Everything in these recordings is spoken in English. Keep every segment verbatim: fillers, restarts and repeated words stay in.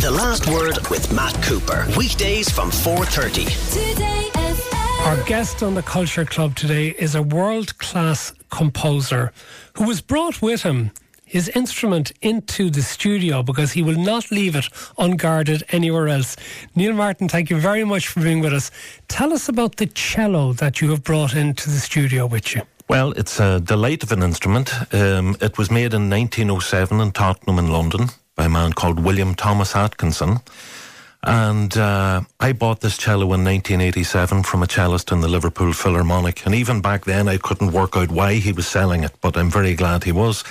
The Last Word with Matt Cooper. Weekdays from four thirty. Today F M. Our guest on the Culture Club today is a world-class composer who has brought with him his instrument into the studio because he will not leave it unguarded anywhere else. Neil Martin, thank you very much for being with us. Tell us about the cello that you have brought into the studio with you. Well, it's a delight of an instrument. Um, it was made in nineteen oh seven in Tottenham in London by a man called William Thomas Atkinson. And uh, I bought this cello in nineteen eighty-seven from a cellist in the Liverpool Philharmonic. And even back then, I couldn't work out why he was selling it, but I'm very glad he was.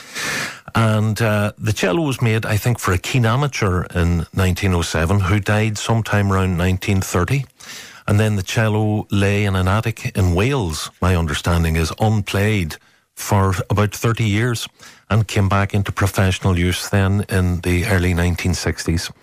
And uh, the cello was made, I think, for a keen amateur in nineteen oh seven who died sometime around nineteen thirty. And then the cello lay in an attic in Wales, my understanding is, unplayed for about thirty years and came back into professional use then in the early nineteen sixties.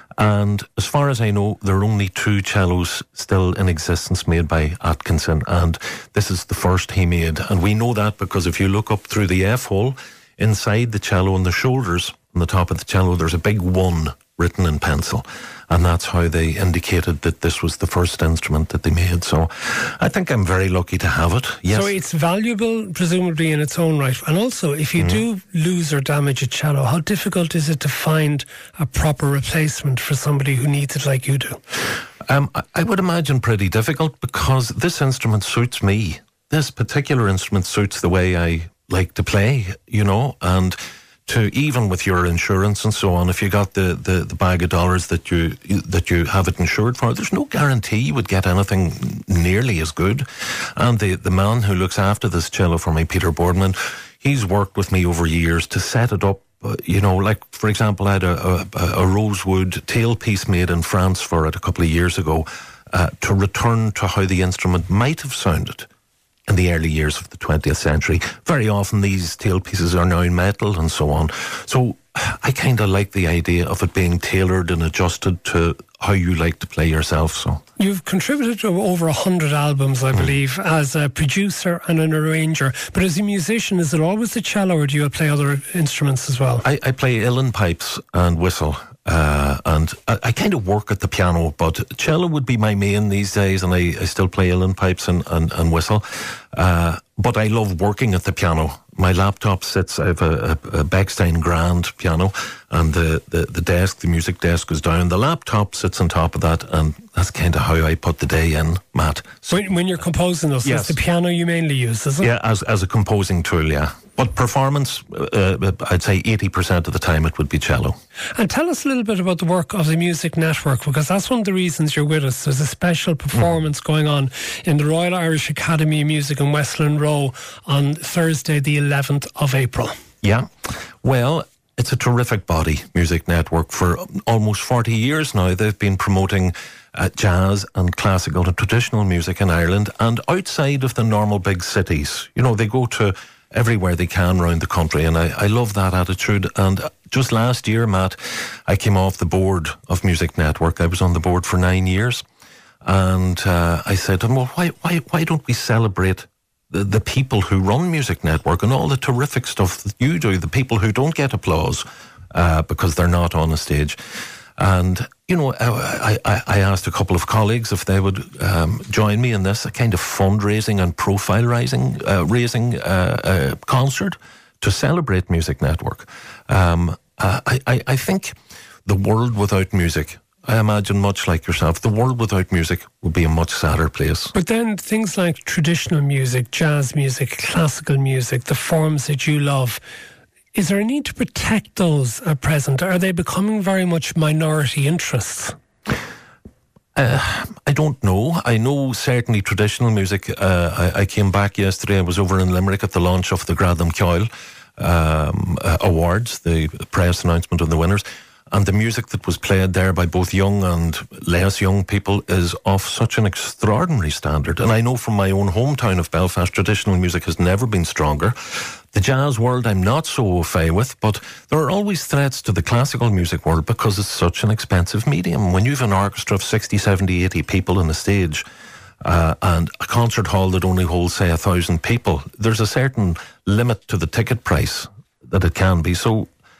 And as far as I know, there are only two cellos still in existence made by Atkinson, and this is the first he made. And we know that because if you look up through the F-hole, inside the cello on the shoulders, on the top of the cello, there's a big one written in pencil. And that's how they indicated that this was the first instrument that they made. So I think I'm very lucky to have it. Yes. So it's valuable, presumably, in its own right. And also, if you mm. do lose or damage a cello, how difficult is it to find a proper replacement for somebody who needs it like you do? Um, I would imagine pretty difficult because this instrument suits me. This particular instrument suits the way I like to play, you know, and to even with your insurance and so on, if you got the, the, the bag of dollars that you that you have it insured for, there's no guarantee you would get anything nearly as good. And the, the man who looks after this cello for me, Peter Boardman, he's worked with me over years to set it up. Uh, you know, like, for example, I had a, a, a rosewood tailpiece made in France for it a couple of years ago uh, to return to how the instrument might have sounded in the early years of the twentieth century. Very often these tailpieces are now in metal and so on. So I kind of like the idea of it being tailored and adjusted to how you like to play yourself. So you've contributed to over a hundred albums, I believe, mm. as a producer and an arranger. But as a musician, is it always the cello or do you play other instruments as well? I, I play uilleann pipes and whistle. Uh, and I, I kind of work at the piano, but cello would be my main these days, and I, I still play uilleann pipes and, and, and whistle. Uh, but I love working at the piano. My laptop sits, I have a, a, a Bechstein Grand piano, and the, the, the desk, the music desk is down. The laptop sits on top of that, and that's kind of how I put the day in, Matt. So, when, when you're composing those, yes. It's the piano you mainly use, is it? Yeah, as, as a composing tool, yeah. But performance, uh, I'd say eighty percent of the time it would be cello. And tell us a little bit about the work of the Music Network, because that's one of the reasons you're with us. There's a special performance mm. going on in the Royal Irish Academy of Music in Westland Row on Thursday, the eleventh of April. Yeah. Well, it's a terrific body, Music Network. For almost forty years now, they've been promoting uh, jazz and classical and traditional music in Ireland and outside of the normal big cities. You know, they go to everywhere they can around the country, and I, I love that attitude. And just last year, Matt, I came off the board of Music Network. I was on the board for nine years, and uh, I said, well, why, why, why don't we celebrate the, the people who run Music Network and all the terrific stuff that you do, the people who don't get applause uh, because they're not on a stage. And, you know, I, I, I asked a couple of colleagues if they would um, join me in this, a kind of fundraising and profile raising, uh, raising uh, uh, concert to celebrate Music Network. Um, uh, I, I, I think the world without music, I imagine much like yourself, the world without music would be a much sadder place. But then things like traditional music, jazz music, classical music, the forms that you love, is there a need to protect those at present? Are they becoming very much minority interests? Uh, I don't know. I know certainly traditional music. Uh, I, I came back yesterday. I was over in Limerick at the launch of the Gradam Ceoil um, uh, Awards, the press announcement of the winners. And the music that was played there by both young and less young people is of such an extraordinary standard. And I know from my own hometown of Belfast, traditional music has never been stronger. The jazz world I'm not so au fait with, but there are always threats to the classical music world because it's such an expensive medium. When you have an orchestra of sixty, seventy, eighty people on the stage, uh, and a concert hall that only holds, say, a thousand people, there's a certain limit to the ticket price that it can be. So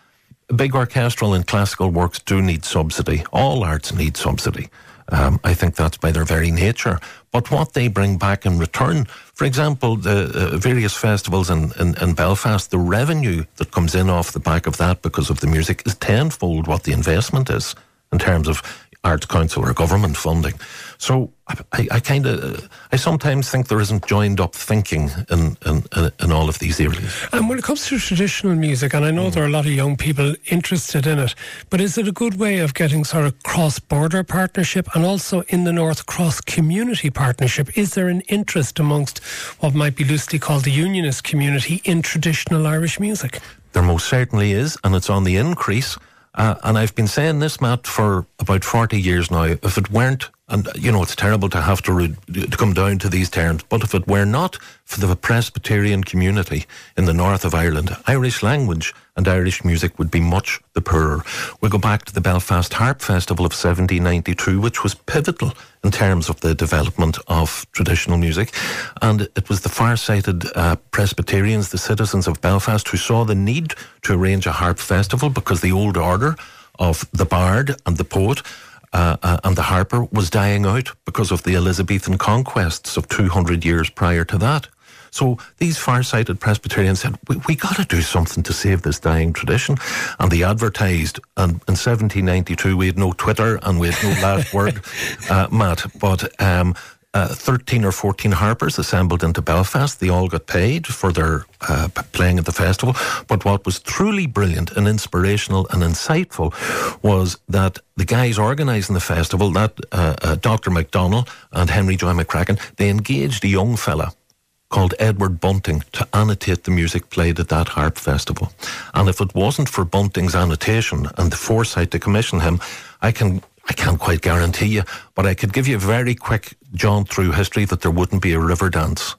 big orchestral and classical works do need subsidy. All arts need subsidy. Um, I think that's by their very nature. But what they bring back in return, for example, the uh, various festivals in, in, in Belfast, the revenue that comes in off the back of that because of the music is tenfold what the investment is in terms of Arts Council or government funding. So I, I kind of, I sometimes think there isn't joined up thinking in, in, in all of these areas. And when it comes to traditional music, and I know mm. there are a lot of young people interested in it, but is it a good way of getting sort of cross-border partnership and also in the north cross-community partnership? Is there an interest amongst what might be loosely called the unionist community in traditional Irish music? There most certainly is, and it's on the increase. Uh, and I've been saying this, Matt, for about forty years now. If it weren't, and you know, it's terrible to have to, re- to come down to these terms, but if it were not for the Presbyterian community in the north of Ireland, Irish language and Irish music would be much the poorer. We go back to the Belfast Harp Festival of seventeen ninety-two, which was pivotal in terms of the development of traditional music. And it was the far-sighted uh, Presbyterians, the citizens of Belfast, who saw the need to arrange a harp festival because the old order of the bard and the poet uh, uh, and the harper was dying out because of the Elizabethan conquests of two hundred years prior to that. So these far-sighted Presbyterians said, we, we got to do something to save this dying tradition. And they advertised. And in seventeen ninety-two, we had no Twitter and we had no last word, uh, Matt. But um, uh, thirteen or fourteen harpers assembled into Belfast. They all got paid for their uh, playing at the festival. But what was truly brilliant and inspirational and insightful was that the guys organising the festival, that uh, uh, Doctor MacDonald and Henry Joy McCracken, they engaged a young fella called Edward Bunting to annotate the music played at that harp festival. And if it wasn't for Bunting's annotation and the foresight to commission him, I can I can't quite guarantee you, but I could give you a very quick jaunt through history that there wouldn't be a river dance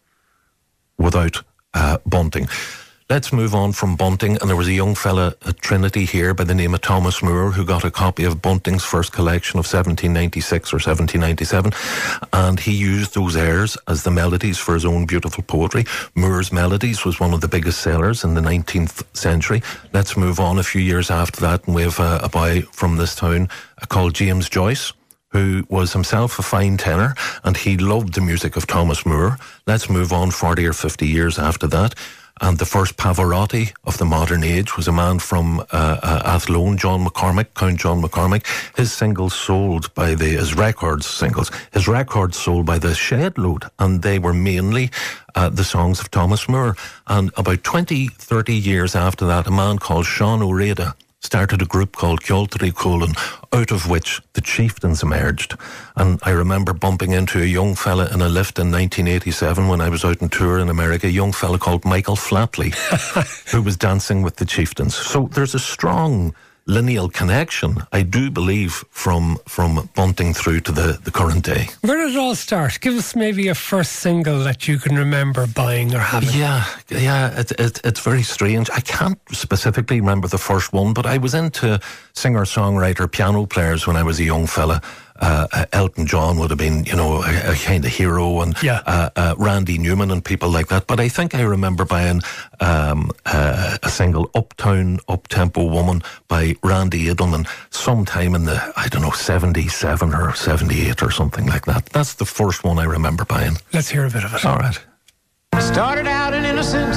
without uh, Bunting. Let's move on from Bunting, and there was a young fella at Trinity here by the name of Thomas Moore who got a copy of Bunting's first collection of seventeen ninety-six or seventeen ninety-seven, and he used those airs as the melodies for his own beautiful poetry. Moore's Melodies was one of the biggest sellers in the nineteenth century. Let's move on a few years after that, and we have a, a boy from this town called James Joyce, who was himself a fine tenor, and he loved the music of Thomas Moore. Let's move on forty or fifty years after that. And the first Pavarotti of the modern age was a man from uh, uh, Athlone, John McCormick, Count John McCormick. His singles sold by the, his records singles, his records sold by the shed load, and they were mainly uh, the songs of Thomas Moore. And about twenty, thirty years after that, a man called Sean O'Reda started a group called Kjoltri Colin, out of which the Chieftains emerged. And I remember bumping into a young fella in a lift in nineteen eighty-seven when I was out on tour in America, a young fella called Michael Flatley, who was dancing with the Chieftains. So there's a strong lineal connection, I do believe, from from Bunting through to the, the current day. Where did it all start? Give us maybe a first single that you can remember buying or having. Yeah, yeah, it, it, it's very strange. I can't specifically remember the first one, but I was into singer-songwriter, piano players when I was a young fella. Uh, uh, Elton John would have been, you know, a, a kind of hero, and yeah. uh, uh, Randy Newman and people like that. But I think I remember buying um, uh, a single, Uptown, Up-Tempo Woman by Randy Edelman sometime in the, I don't know, seventy-seven or seventy-eight or something like that. That's the first one I remember buying. Let's hear a bit of it. All right. Started out in innocence,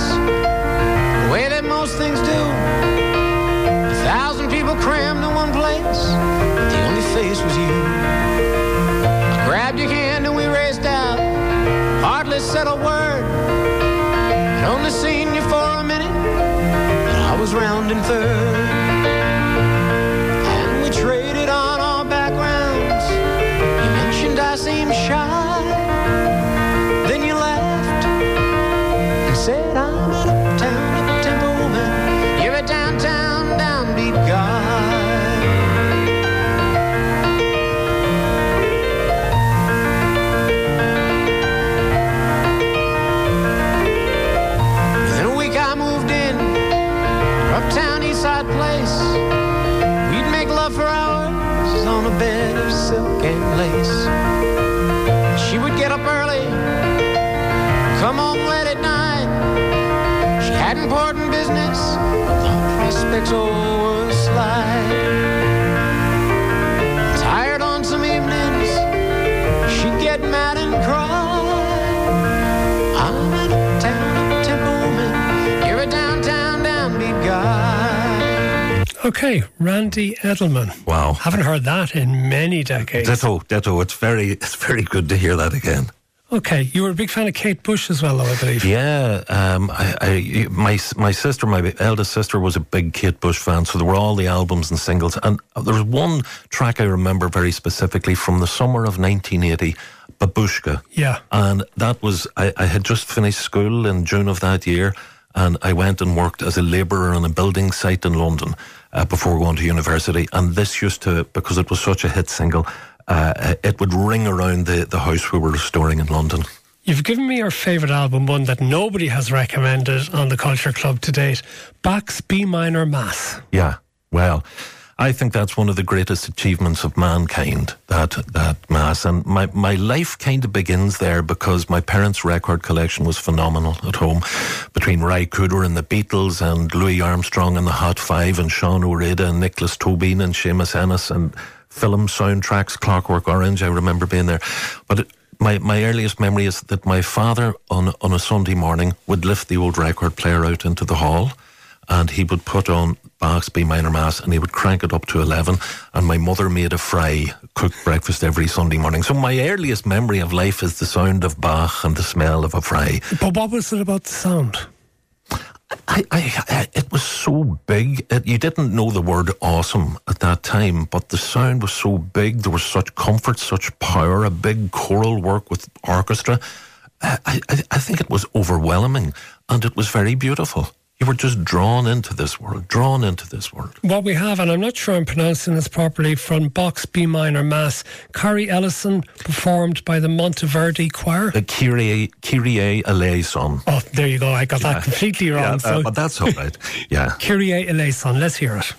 the way that most things do. A thousand people crammed in one place, but the only face was you. I grabbed your hand and we raced out, hardly said a word. I'd only seen you for a minute, and I was rounding third. And we traded on our backgrounds. You mentioned I seemed shy, then you laughed and said I'm an uptown, up-tempo woman. You're a downtown, downbeat guy. Within a week I moved in, uptown Eastside place. We'd make love for hours on a bed of silk and lace. She would get up early, come home late at night. She had important business, but the prospects all were slide. Tired on some evenings, she'd get mad and cry. I'm in a town of tempo woman, you're a downtown downbeat guy. Okay, Randy Edelman. Wow. Haven't heard that in many decades. Ditto, ditto. It's very, it's very good to hear that again. Okay, you were a big fan of Kate Bush as well, though, I believe. Yeah, um, I, I, my my sister, my eldest sister, was a big Kate Bush fan, so there were all the albums and singles. And there was one track I remember very specifically from the summer of nineteen eighty, Babushka. Yeah. And that was, I, I had just finished school in June of that year, and I went and worked as a labourer on a building site in London uh, before going to university. And this used to, because it was such a hit single, Uh, it would ring around the, the house we were restoring in London. You've given me your favourite album, one that nobody has recommended on the Culture Club to date, Bach's B Minor Mass. Yeah, well, I think that's one of the greatest achievements of mankind, that that Mass. And my, my life kind of begins there because my parents' record collection was phenomenal at home. Between Ry Cooder and the Beatles and Louis Armstrong and the Hot Five and Sean O'Reda and Nicholas Tobin and Seamus Ennis and film soundtracks, Clockwork Orange, I remember being there. But it, my, my earliest memory is that my father on, on a Sunday morning would lift the old record player out into the hall and he would put on Bach's B Minor Mass and he would crank it up to eleven, and my mother made a fry, cooked breakfast every Sunday morning. So my earliest memory of life is the sound of Bach and the smell of a fry. But what was it about the sound? I, I, I, it was so big. It, you didn't know the word awesome at that time, but the sound was so big. There was such comfort, such power, a big choral work with orchestra. I, I, I think it was overwhelming, and it was very beautiful. You were just drawn into this world, drawn into this world. What we have, and I'm not sure I'm pronouncing this properly, from Bach's B Minor Mass, Carrie Ellison, performed by the Monteverdi Choir. The Kyrie, Kyrie eleison. Oh, there you go. I got Yeah. that completely wrong. Yeah, uh, so but that's all right. Yeah. Kyrie eleison. Let's hear it.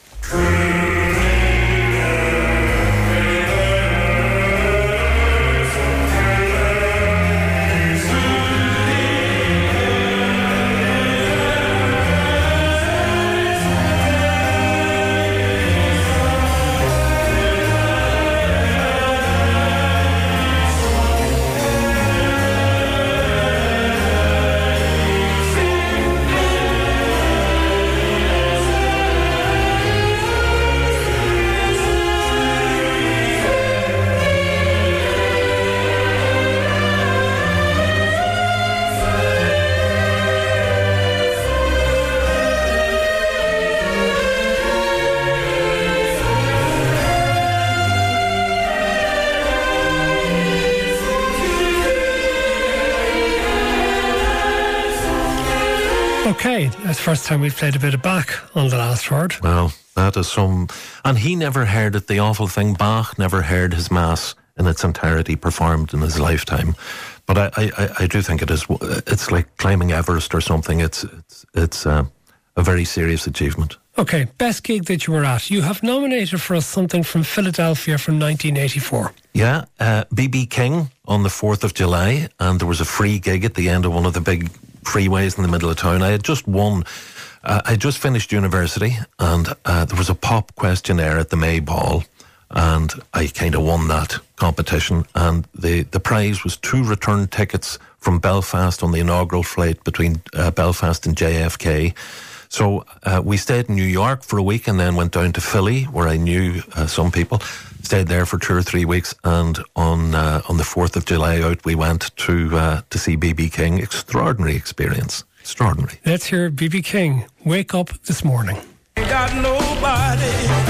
Okay, that's the first time we've played a bit of Bach on The Last Word. Well, that is some... And he never heard it, the awful thing. Bach never heard his Mass in its entirety performed in his lifetime. But I, I, I do think it is... It's like climbing Everest or something. It's it's, it's uh, a very serious achievement. Okay, best gig that you were at. You have nominated for us something from Philadelphia from nineteen eighty-four. Yeah, uh, B B King on the fourth of July, and there was a free gig at the end of one of the big freeways in the middle of town. I had just won, uh, I just finished university, and uh, there was a pop questionnaire at the May Ball, and I kind of won that competition, and the, the prize was two return tickets from Belfast on the inaugural flight between uh, Belfast and J F K. So uh, we stayed in New York for a week and then went down to Philly, where I knew uh, some people. Stayed there for two or three weeks, and on uh, on the fourth of July out we went to uh, to see B B King. Extraordinary experience. Extraordinary. Let's hear B B King, Wake Up This Morning. Ain't got nobody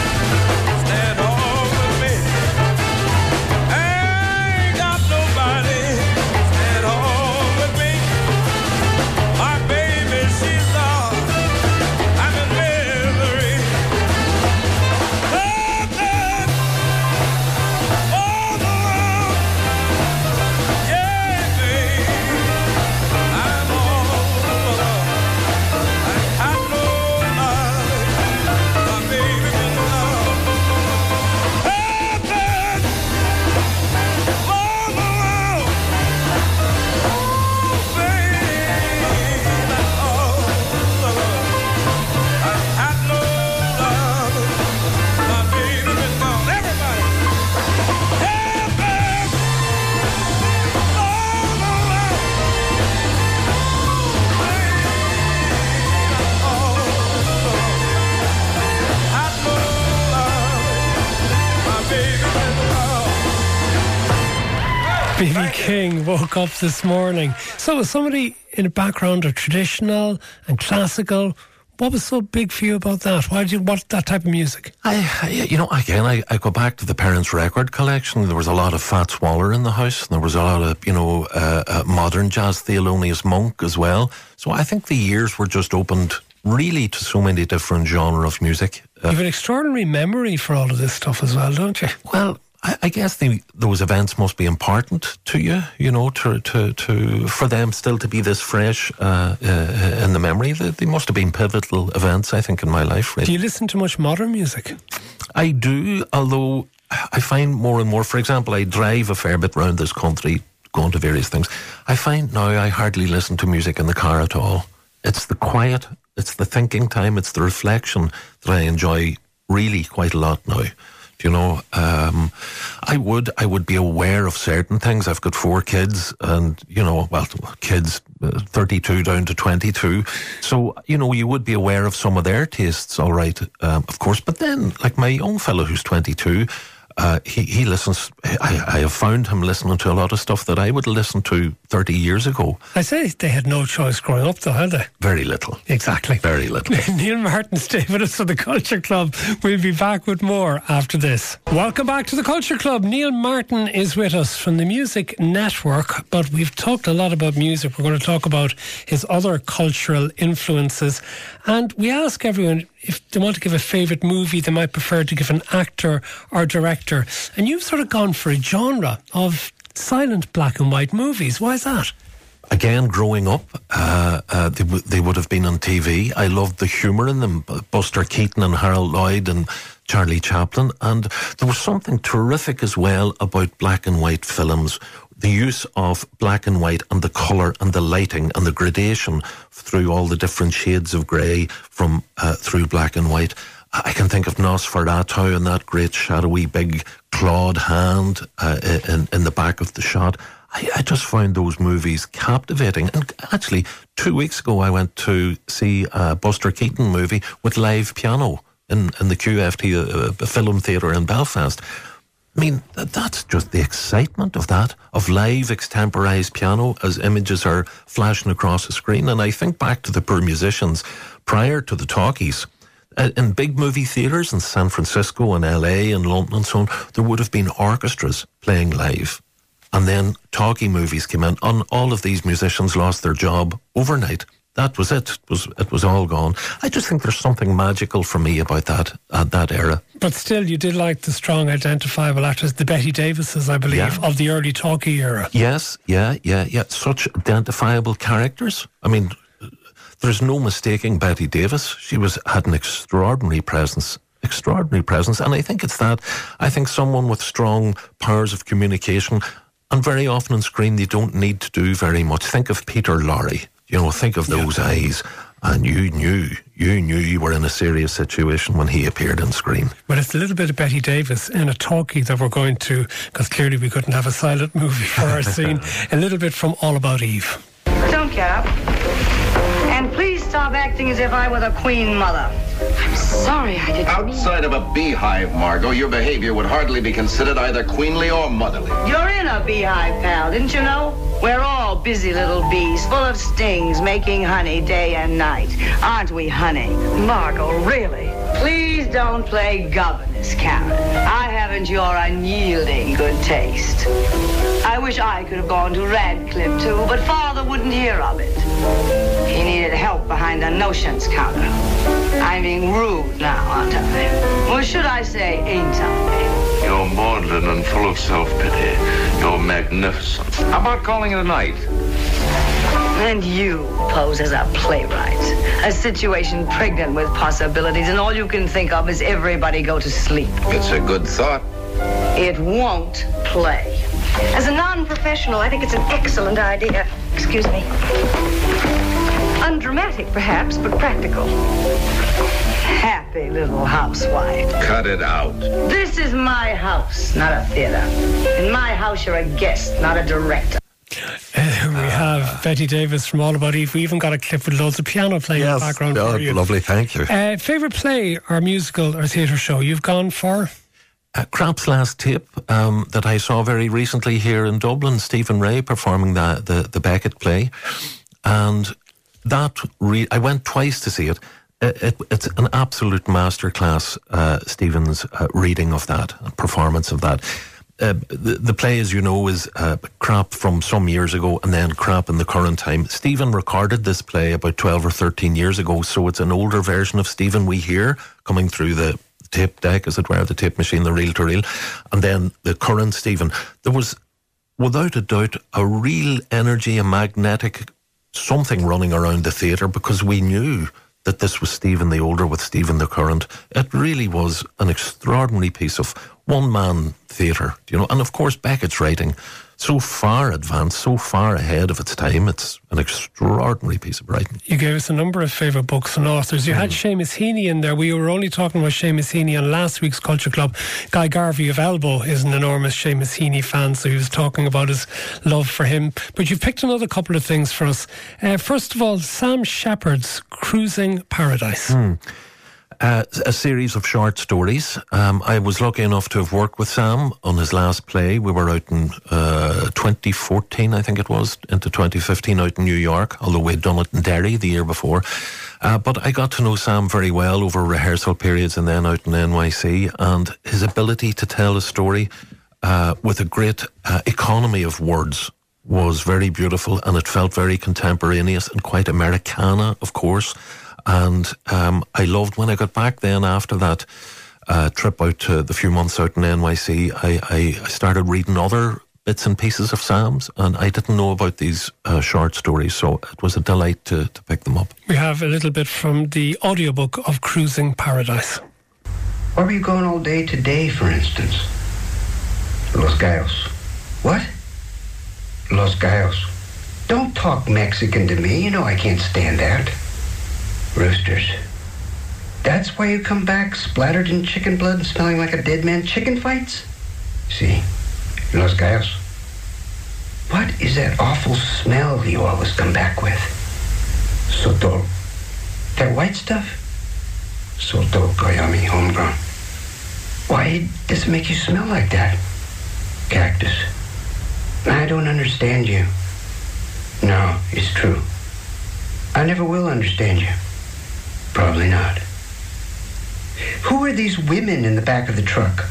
stand on with me. Ain't got nobody stand on with me. My baby, she's lost. I'm in misery. Looking all around. Yeah, baby, I'm all alone. I got nobody. My baby been lost. baby with the power. B B King woke up this morning. So, as somebody in a background of traditional and classical, what was so big for you about that? Why did you want that type of music? I, I you know, again, I, I go back to the parents' record collection. There was a lot of Fats Waller in the house, and there was a lot of, you know, uh, uh, modern jazz, Thelonious Monk as well. So I think the years were just opened really to so many different genres of music. Uh, You have an extraordinary memory for all of this stuff as well, don't you? Well, I, I guess the, those events must be important to you, you know, to to, to for them still to be this fresh uh, uh, in the memory. They, they must have been pivotal events, I think, in my life. Really. Do you listen to much modern music? I do, although I find more and more, for example, I drive a fair bit around this country, going to various things. I find now I hardly listen to music in the car at all. It's the quiet, it's the thinking time, it's the reflection that I enjoy really quite a lot now. You know, um, I would I would be aware of certain things. I've got four kids, and you know, well, kids uh, thirty-two down to twenty-two. So you know, you would be aware of some of their tastes, all right, um, of course. But then, like my young fellow who's twenty-two, uh, he he listens. I, I have found him listening to a lot of stuff that I would listen to thirty years ago. I say they had no choice growing up, though, had they? Very little. Exactly. Very little. Neil Martin, stay with us for the Culture Club. We'll be back with more after this. Welcome back to the Culture Club. Neil Martin is with us from the Music Network, but we've talked a lot about music. We're going to talk about his other cultural influences. And we ask everyone if they want to give a favourite movie they might prefer to give an actor or director. And you've sort of gone for a genre of silent black and white movies. Why is that? Again, growing up, uh, uh, they, w- they would have been on T V. I loved the humour in them. Buster Keaton and Harold Lloyd and Charlie Chaplin. And there was something terrific as well about black and white films. The use of black and white and the colour and the lighting and the gradation through all the different shades of grey from uh, through black and white. I can think of Nosferatu and that great shadowy big clawed hand uh, in, in the back of the shot. I, I just found those movies captivating. And actually, two weeks ago, I went to see a Buster Keaton movie with live piano in, in the Q F T, a, a film theatre in Belfast. I mean, that's just the excitement of that, of live extemporised piano as images are flashing across the screen. And I think back to the poor musicians prior to the talkies. Uh, in big movie theatres in San Francisco and L A and London and so on, there would have been orchestras playing live. And then talkie movies came in, and all of these musicians lost their job overnight. That was it. It was, it was all gone. I just think there's something magical for me about that uh, that era. But still, you did like the strong, identifiable actors, the Betty Davises, I believe, Yeah. of the early talkie era. Yes, yeah, yeah, yeah. Such identifiable characters. I mean, there's no mistaking Betty Davis. She was had an extraordinary presence, extraordinary presence. And I think it's that. I think someone with strong powers of communication, and very often on screen, they don't need to do very much. Think of Peter Lorre. You know, think of those yeah. eyes. And you knew, you knew you were in a serious situation when he appeared on screen. But it's a little bit of Betty Davis in a talkie that we're going to, because clearly we couldn't have a silent movie for our scene. A little bit from All About Eve. Don't get up. And please stop acting as if I were the Queen Mother. I'm sorry, I didn't Outside of a beehive, Margot, your behavior would hardly be considered either queenly or motherly. You're in a beehive, pal, didn't you know? We're all busy little bees, full of stings, making honey day and night. Aren't we, honey? Margot, really? Please don't play governess, Karen. I haven't your unyielding good taste. I wish I could have gone to Radcliffe, too, but Father wouldn't hear of it. He needed help behind the notions counter. I'm being rude now, aren't I? Or should I say, ain't I? You're maudlin and full of self-pity. You're magnificent. How about calling it a night? And you pose as a playwright. A situation pregnant with possibilities, and all you can think of is everybody go to sleep. It's a good thought. It won't play. As a non-professional, I think it's an excellent idea. Excuse me. Undramatic, perhaps, but practical. Happy little housewife. Cut it out. This is my house, not a theater. In my house, you're a guest, not a director. Uh, we have Betty Davis from All About Eve. We even got a clip with loads of piano playing Yes, in the background oh, for you. Lovely, thank you. Uh, favourite play or musical or theatre show you've gone for? Uh, Crap's last tape um, that I saw very recently here in Dublin, Stephen Ray performing the, the, the Beckett play. And that, re- I went twice to see it. It, it it's an absolute masterclass, uh, Stephen's uh, reading of that, performance of that. Uh, the, the play, as you know, is uh, Crap from some years ago and then Crap in the current time. Stephen recorded this play about twelve or thirteen years ago, so it's an older version of Stephen we hear coming through the tape deck, as it were, the tape machine, the reel to reel, and then the current Stephen. There was, without a doubt, a real energy, a magnetic something running around the theatre, because we knew that this was Stephen the older with Stephen the current. It really was an extraordinary piece of one-man theatre, you know, and of course Beckett's writing so far advanced, so far ahead of its time. It's an extraordinary piece of writing. You gave us a number of favourite books and authors. You mm. had Seamus Heaney in there. We were only talking about Seamus Heaney on last week's Culture Club. Guy Garvey of Elbow is an enormous Seamus Heaney fan, so he was talking about his love for him. But you've picked another couple of things for us. Uh, first of all, Sam Shepard's Cruising Paradise. Mm. Uh, a series of short stories. Um, I was lucky enough to have worked with Sam on his last play. We were out in uh, twenty fourteen, I think it was, into twenty fifteen out in New York, although we'd done it in Derry the year before. Uh, but I got to know Sam very well over rehearsal periods and then out in N Y C, and his ability to tell a story uh, with a great uh, economy of words was very beautiful, and it felt very contemporaneous and quite Americana, of course. And um, I loved when I got back then after that uh, trip out to the few months out in N Y C, I, I, I started reading other bits and pieces of Sam's, and I didn't know about these uh, short stories, so it was a delight to, to pick them up. We have a little bit from the audiobook of Cruising Paradise. Where were you going all day today, for instance? Los Gallos. What? Los Gallos. Don't talk Mexican to me. You know I can't stand that. Roosters. That's why you come back splattered in chicken blood and smelling like a dead man? Chicken fights? See, Los Gallos. What is that awful smell you always come back with? Sotol. That white stuff? Sotol Koyami, homegrown. Why does it make you smell like that? Cactus. I don't understand you. No, it's true. I never will understand you. Probably not. Who are these women in the back of the truck?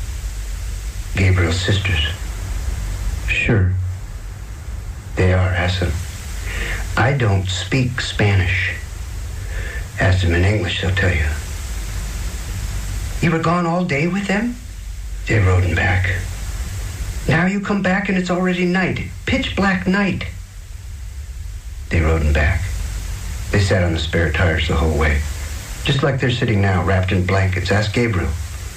Gabriel's sisters. Sure. They are, Hassan. I don't speak Spanish. Ask them in English, they'll tell you. You were gone all day with them? They rode him back. Now you come back and it's already night. Pitch black night. They rode him back. They sat on the spare tires the whole way. Just like they're sitting now, wrapped in blankets. Ask Gabriel.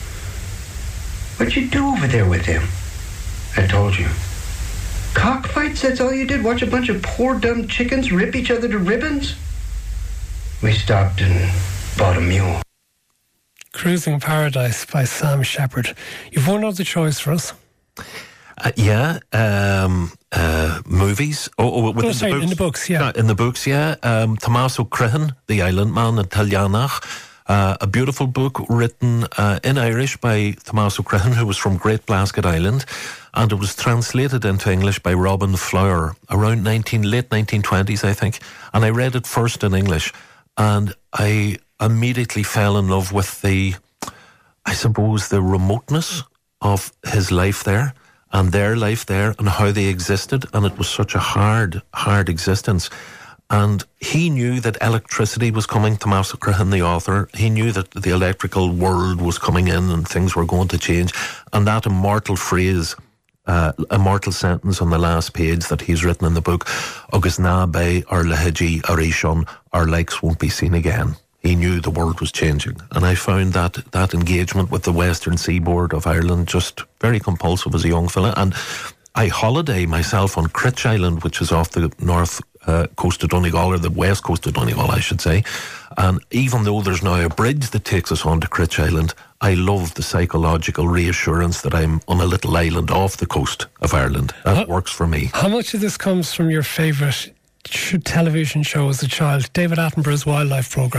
What'd you do over there with him? I told you. Cockfights, that's all you did? Watch a bunch of poor dumb chickens rip each other to ribbons? We stopped and bought a mule. Cruising Paradise by Sam Shepard. You've one other choice for us. Uh, yeah, um, uh, movies. Oh, oh within oh, sorry, the books. in the books, yeah. Uh, in the books, yeah. Um, Tommaso Crichen, The Island Man, in Talianach. Uh, a beautiful book written uh, in Irish by Tommaso Crichen, who was from Great Blasket Island, and it was translated into English by Robin Flower around nineteen late nineteen twenties, I think. And I read it first in English, and I immediately fell in love with the, I suppose, the remoteness of his life there and their life there and how they existed. And it was such a hard, hard existence. And he knew that electricity was coming, Tommaso Crichen, the author. He knew that the electrical world was coming in and things were going to change. And that immortal phrase, uh, immortal sentence on the last page that he's written in the book, Agus na be ar lehigi arishon, our likes won't be seen again. He knew the world was changing. And I found that that engagement with the western seaboard of Ireland just very compulsive as a young fella. And I holiday myself on Critch Island, which is off the north uh, coast of Donegal, or the west coast of Donegal, I should say. And even though there's now a bridge that takes us on to Critch Island, I love the psychological reassurance that I'm on a little island off the coast of Ireland. That how, works for me. How much of this comes from your favourite television show as a child, David Attenborough's wildlife programmes?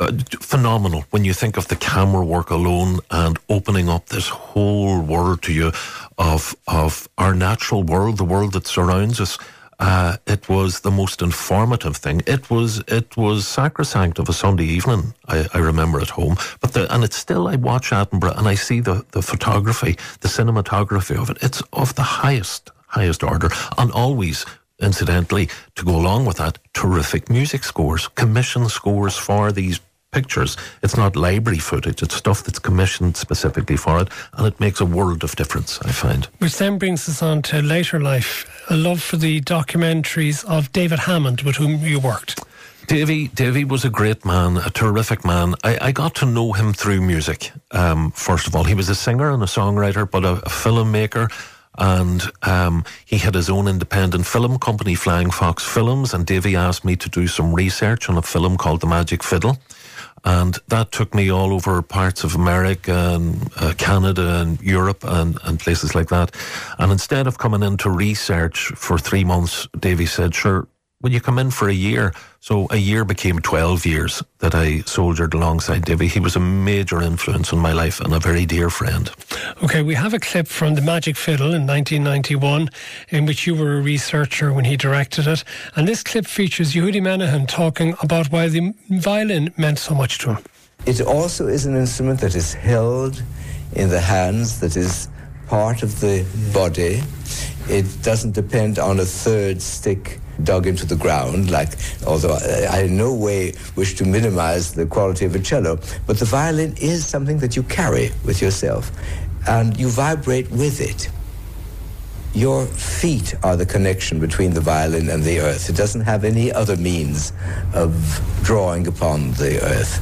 uh, phenomenal when you think of the camera work alone and opening up this whole world to you of of our natural world, the world that surrounds us. Uh, it was the most informative thing. It was it was sacrosanct of a Sunday evening, I, I remember at home. But the, and it's still, I watch Attenborough and I see the, the photography, the cinematography of it. It's of the highest, highest order. And always, incidentally, to go along with that, terrific music scores, commission scores for these pictures. It's not library footage, it's stuff that's commissioned specifically for it, and it makes a world of difference, I find. Which then brings us on to later life, a love for the documentaries of David Hammond, with whom you worked. Davy, Davy was a great man, a terrific man. I, I got to know him through music. Um, first of all, he was a singer and a songwriter, but a, a filmmaker. And um, he had his own independent film company, Flying Fox Films, and Davy asked me to do some research on a film called The Magic Fiddle. And that took me all over parts of America and uh, Canada and Europe and, and places like that. And instead of coming in to research for three months, Davy said, sure, will you come in for a year? So a year became twelve years that I soldiered alongside Davy. He was a major influence in my life and a very dear friend. Okay, we have a clip from The Magic Fiddle in nineteen ninety-one, in which you were a researcher when he directed it. And this clip features Yehudi Menahan talking about why the violin meant so much to him. It also is an instrument that is held in the hands, that is part of the body. It doesn't depend on a third stick dug into the ground, like, although I, I in no way wish to minimize the quality of a cello, but the violin is something that you carry with yourself, and you vibrate with it. Your feet are the connection between the violin and the earth. It doesn't have any other means of drawing upon the earth.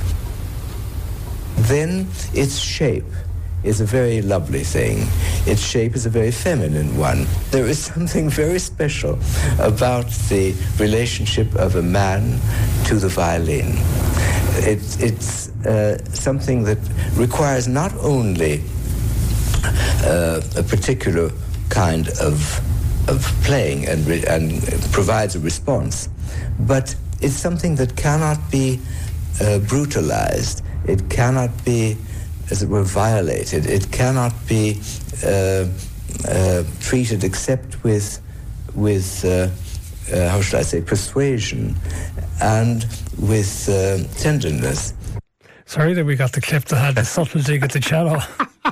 Then its shape is a very lovely thing. Its shape is a very feminine one. There is something very special about the relationship of a man to the violin. It, it's uh, something that requires not only uh, a particular kind of of playing and, re- and provides a response, but it's something that cannot be uh, brutalized. It cannot be, as it were, violated. It cannot be uh, uh, treated except with, with uh, uh, how should I say, persuasion and with uh, tenderness. Sorry that we got the clip that had the subtle dig at the cello.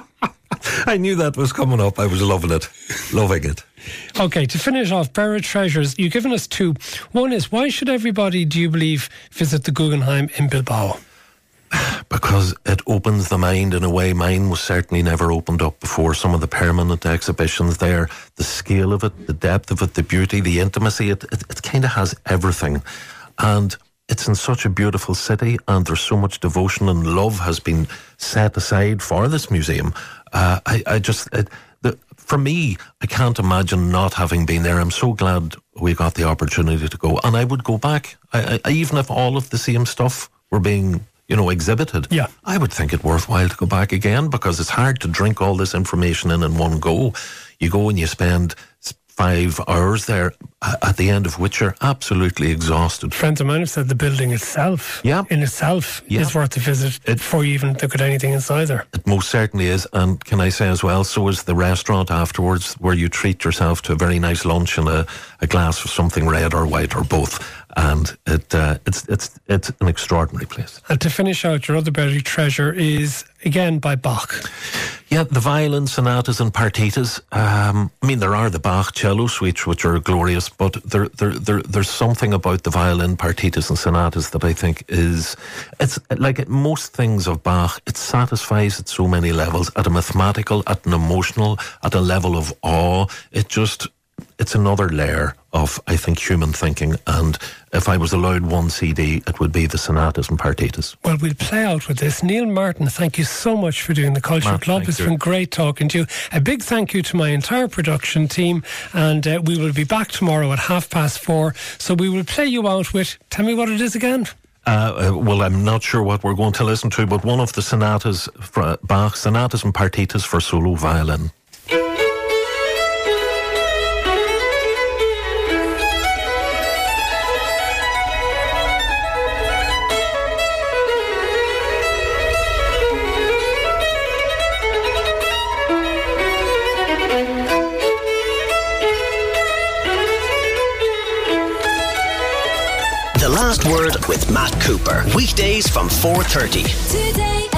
I knew that was coming up. I was loving it. Loving it. Okay, to finish off, Buried Treasures, you've given us two. One is, why should everybody, do you believe, visit the Guggenheim in Bilbao? Because it opens the mind in a way mine was certainly never opened up before. Some of the permanent exhibitions there, the scale of it, the depth of it, the beauty, the intimacy, it, it, it kind of has everything. And it's in such a beautiful city, and there's so much devotion and love has been set aside for this museum. Uh, I, I just, it, the, for me, I can't imagine not having been there. I'm so glad we got the opportunity to go. And I would go back. I, I, even if all of the same stuff were being, you know, exhibited, yeah, I would think it worthwhile to go back again, because it's hard to drink all this information in in one go. You go and you spend five hours there, at the end of which you're absolutely exhausted. Friends of mine have said the building itself, yeah. in itself, yeah. is worth a visit it, before you even look at anything inside there. It most certainly is. And can I say as well, so is the restaurant afterwards, where you treat yourself to a very nice lunch and a, a glass of something red or white or both. And it uh, it's it's it's an extraordinary place. And to finish out, your other buried treasure is, again, by Bach. Yeah, the violin sonatas and partitas. Um, I mean, there are the Bach cello suites, which are glorious, but there, there, there, there's something about the violin partitas and sonatas that I think is, it's like most things of Bach, it satisfies at so many levels, at a mathematical, at an emotional, at a level of awe. It just, it's another layer of, I think, human thinking. And if I was allowed one C D, it would be the sonatas and partitas. Well, we'll play out with this. Neil Martin, thank you so much for doing the Culture Matt, Club. It's you. been great talking to you. A big thank you to my entire production team. And uh, we will be back tomorrow at half past four. So we will play you out with, tell me what it is again. Uh, uh, well, I'm not sure what we're going to listen to, but one of the sonatas, for Bach, sonatas and partitas for solo violin. Word with Matt Cooper. Weekdays from four thirty. Today